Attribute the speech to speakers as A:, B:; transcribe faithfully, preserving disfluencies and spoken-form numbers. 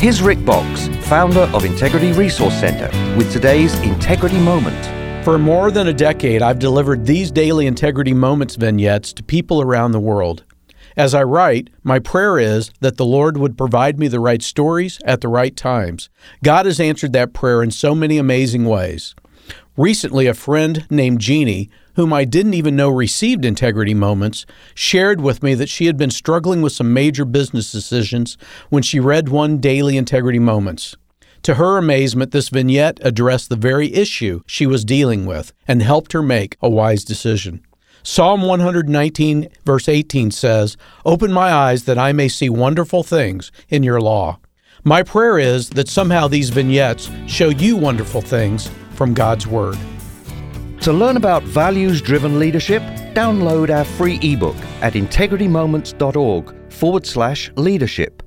A: Here's Rick Box, founder of Integrity Resource Center, with today's Integrity Moment.
B: For more than a decade, I've delivered these daily Integrity Moments vignettes to people around the world. As I write, my prayer is that the Lord would provide me the right stories at the right times. God has answered that prayer in so many amazing ways. Recently, a friend named Jeannie, whom I didn't even know received Integrity Moments, shared with me that she had been struggling with some major business decisions when she read one daily Integrity Moments. To her amazement, this vignette addressed the very issue she was dealing with and helped her make a wise decision. Psalm one nineteen, verse eighteen says, "Open my eyes that I may see wonderful things in your law." My prayer is that somehow these vignettes show you wonderful things from God's Word.
A: To learn about values-driven leadership, download our free ebook at integritymoments.org forward slash leadership.